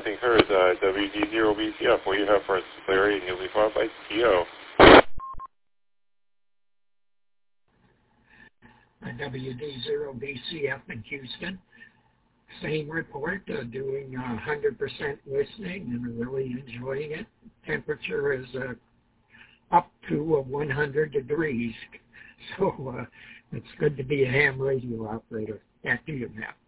nothing heard. WD0BCF, what do you have for us, Larry? And you'll be followed by T.O. WD0BCF in Houston. Same report, doing 100% listening and really enjoying it. Temperature is up to 100 degrees. So it's good to be a ham radio operator. Back to you, Matt.